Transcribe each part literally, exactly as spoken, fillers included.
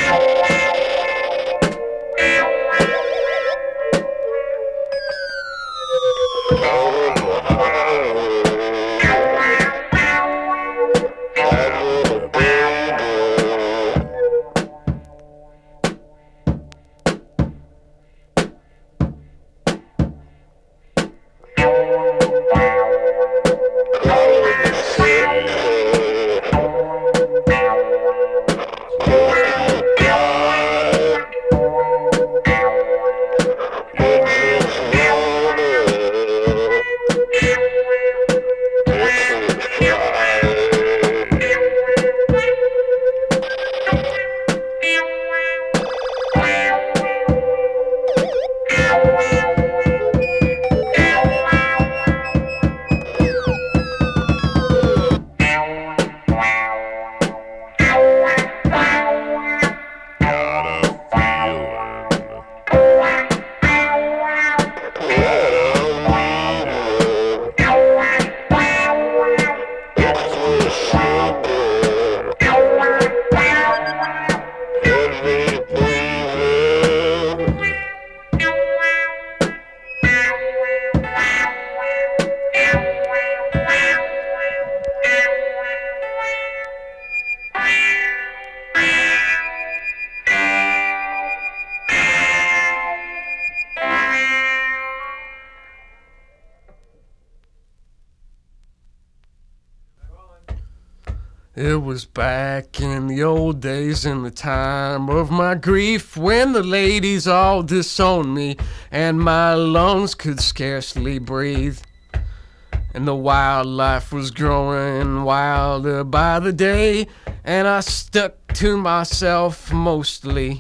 It was back in the old days, in the time of my grief, when the ladies all disowned me and my lungs could scarcely breathe. And the wildlife was growing wilder by the day, and I stuck to myself mostly.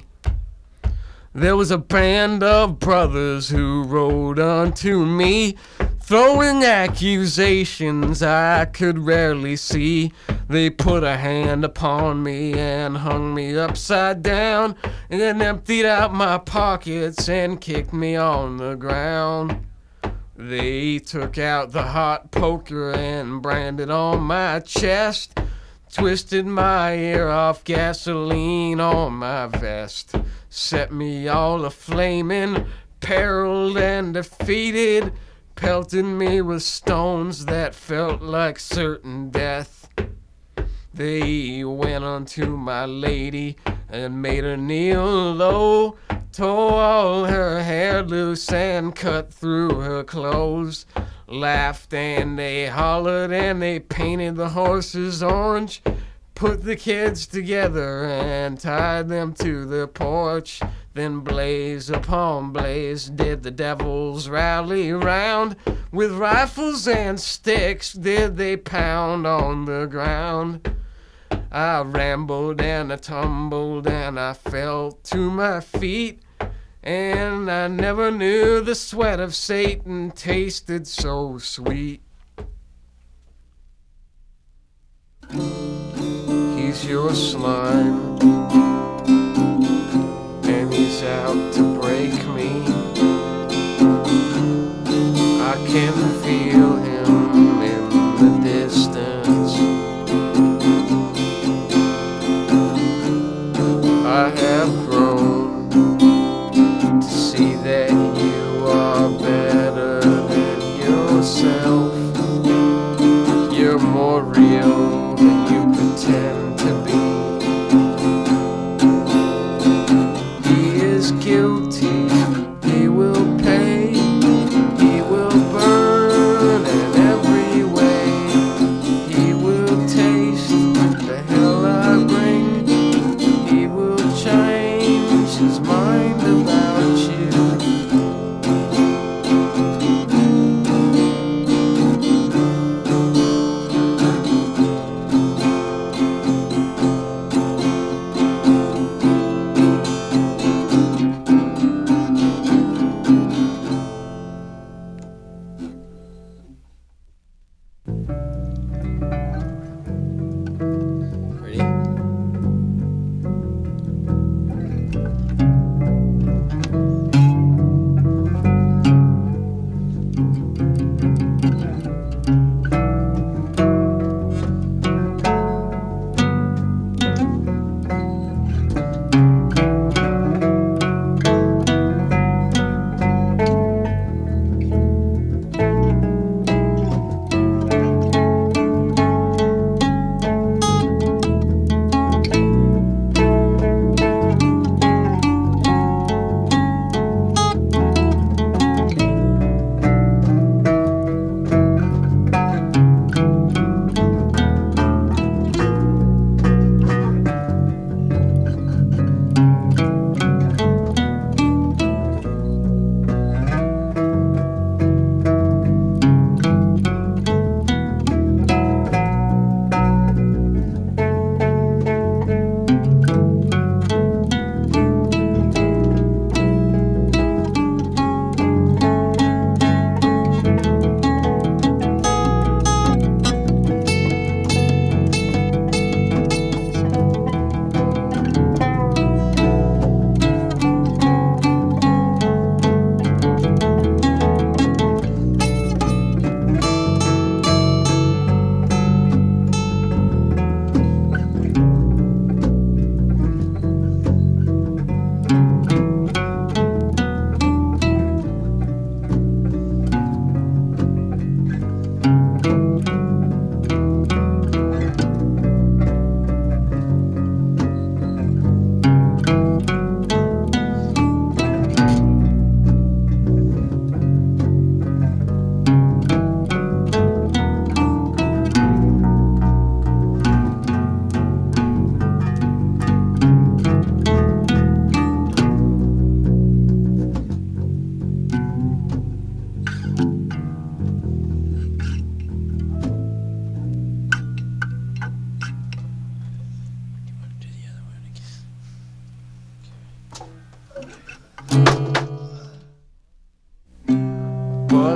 There was a band of brothers who rode unto me, throwing accusations I could rarely see. They put a hand upon me and hung me upside down, and then emptied out my pockets and kicked me on the ground. They took out the hot poker and branded on my chest, twisted my ear off, gasoline on my vest, set me all a-flaming, periled and defeated, pelted me with stones that felt like certain death. They went unto my lady and made her kneel low, tore all her hair loose and cut through her clothes, laughed and they hollered and they painted the horses orange, put the kids together and tied them to the porch. Then blaze upon blaze did the devils rally round, with rifles and sticks did they pound on the ground. I rambled and I tumbled and I fell to my feet, and I never knew the sweat of Satan tasted so sweet. He's your slime, and he's out to break me. I can feel him in the distance. I have grown to see that you are better than yourself. You're more real than you pretend to be.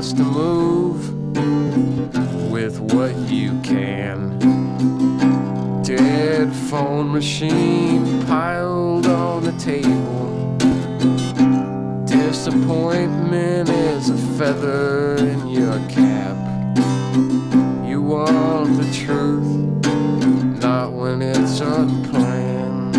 just to move with what you can. Dead phone machine piled on the table. Disappointment is a feather in your cap. You want the truth, not when it's unplanned.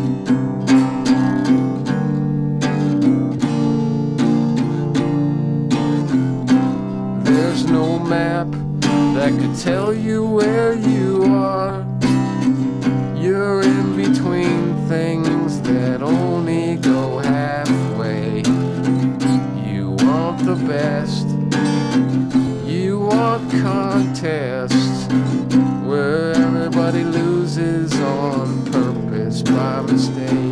There's no map that could tell you where you are. You're in between things that only go halfway. You want the best, you want contests where everybody loses on purpose by mistake.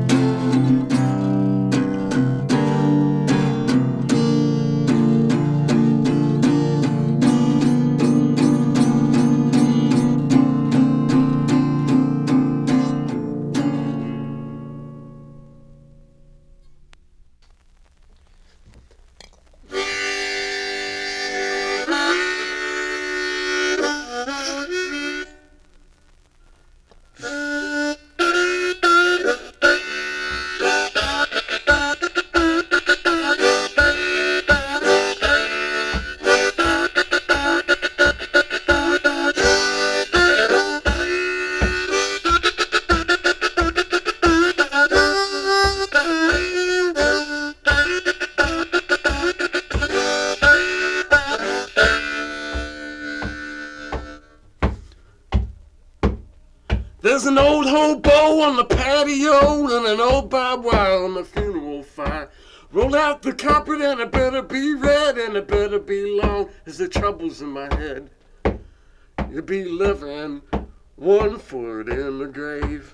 There's an old hobo on the patio and an old barbed wire on the funeral fire. Roll out the carpet and it better be red and it better be long as the trouble's in my head. You'll be living one foot in the grave.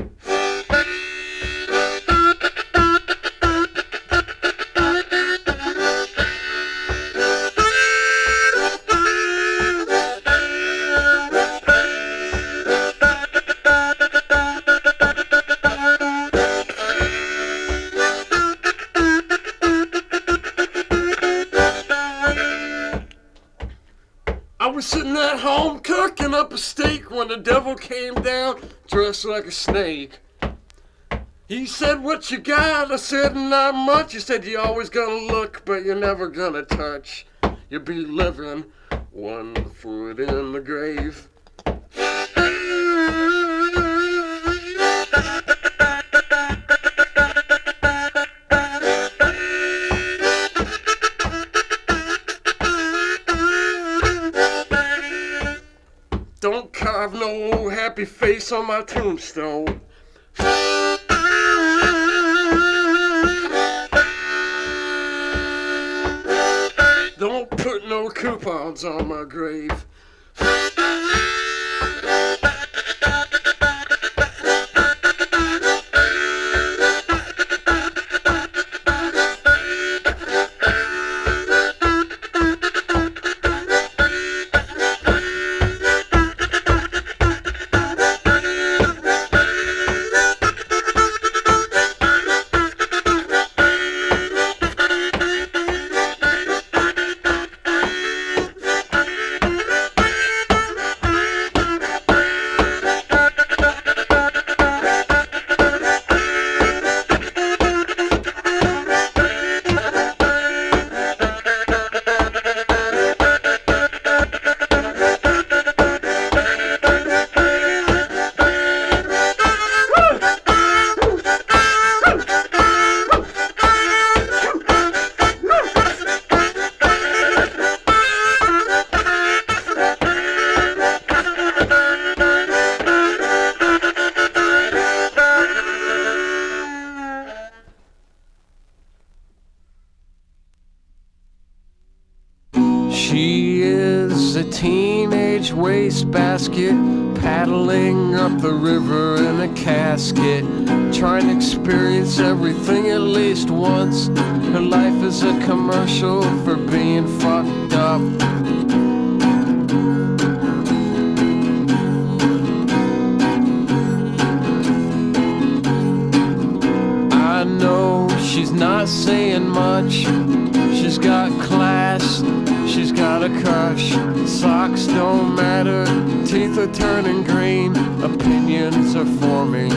I was sitting at home cooking up a steak when the devil came down dressed like a snake. He said, "What you got?" I said, "Not much." He said, "You're always gonna look, but you're never gonna touch. You'll be living one foot in the grave." Don't carve no happy face on my tombstone. Don't put no coupons on my grave. She is a teenage wastebasket, paddling up the river in a casket, trying to experience everything at least once. Her life is a commercial for being fucked up. I know she's not saying much. She's got class a crush. Socks don't matter, teeth are turning green, opinions are forming.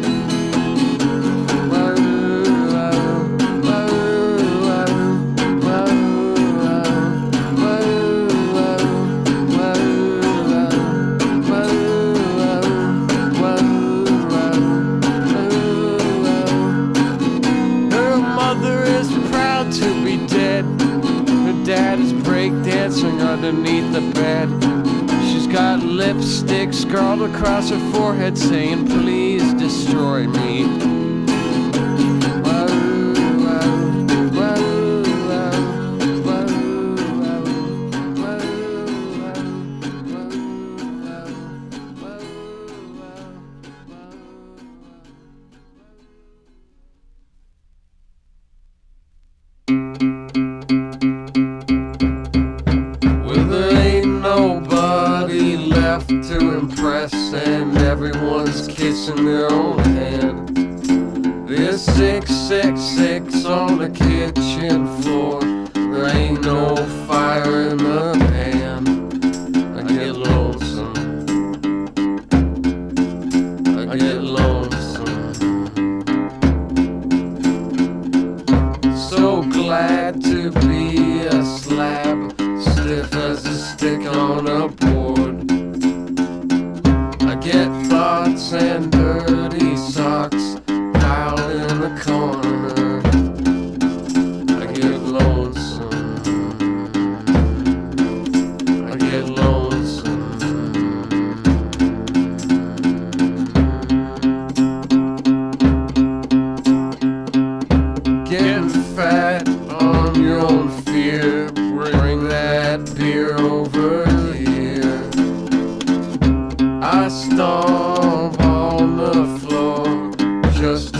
Dad is breakdancing underneath the bed. She's got lipstick scrawled across her forehead saying, please destroy me. Nobody left to impress, and everyone's kissing their own hand. There's six six six on the kitchen floor. There ain't no fire in the pan. I get lonesome. I get lonesome. So glad to be a slab, stiff as a stick on a board. I get thoughts and dirty socks piled in the corner. I get lonesome. I get lonesome. Getting fat on your own fear. Bring that beer over here. I stomp on the floor just